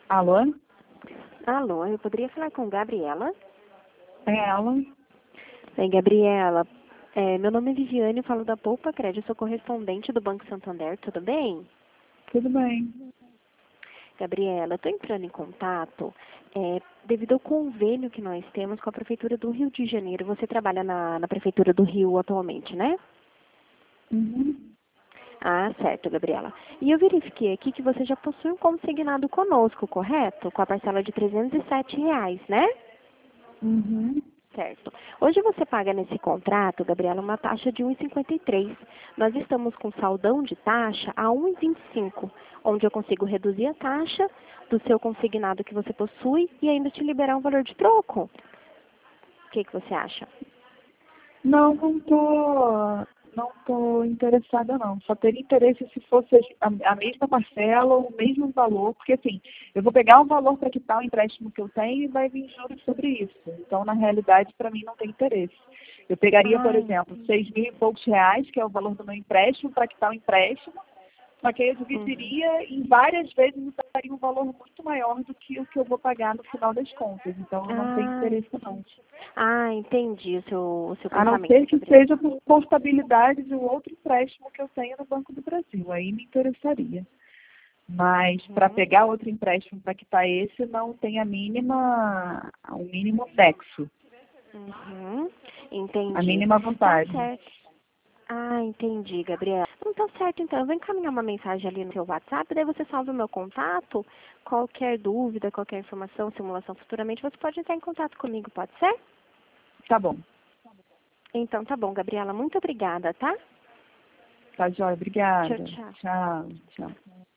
Alô? Alô, eu poderia falar com Gabriela? É ela? Bem, Gabriela, meu nome é Viviane, eu falo da Poupa Crédito, sou correspondente do Banco Santander, tudo bem? Tudo bem. Gabriela, estou entrando em contato devido ao convênio que nós temos com a Prefeitura do Rio de Janeiro. Você trabalha na Prefeitura do Rio atualmente, né? Uhum. Ah, certo, Gabriela. E eu verifiquei aqui que você já possui um consignado conosco, correto? Com a parcela de R$ 307, né? Uhum. Certo. Hoje você paga nesse contrato, Gabriela, uma taxa de 1,53. Nós estamos com saldão de taxa a 1,25, onde eu consigo reduzir a taxa do seu consignado que você possui e ainda te liberar um valor de troco. O que você acha? Não tô interessada não. Só teria interesse se fosse a mesma parcela ou o mesmo valor, porque assim, eu vou pegar um valor para quitar o empréstimo que eu tenho e vai vir juros sobre isso. Então, na realidade, para mim não tem interesse. Eu pegaria, por Ai, exemplo, 6.000 e poucos reais, que é o valor do meu empréstimo, para quitar o empréstimo. Só que aí eu dividiria em várias vezes e daria um valor muito maior do que o que eu vou pagar no final das contas. Então, eu não tenho ah, interesse não. entendi o seu A não pensamento, ser que Gabriela. seja por portabilidade de um outro empréstimo que eu tenho no Banco do Brasil. Aí me interessaria. Mas para Uhum, pegar outro empréstimo para quitar esse, não tem o mínimo nexo, uhum, a entendi. mínima Tá vontade. certo. Entendi, Gabriela. Então tá certo, então. Eu vou encaminhar uma mensagem ali no seu WhatsApp, daí você salva o meu contato. Qualquer dúvida, qualquer informação, simulação futuramente, você pode entrar em contato comigo, pode ser? Tá bom. Então tá bom, Gabriela. Muito obrigada, tá? Tá, joia. Tchau, Obrigada. tchau. Tchau, tchau.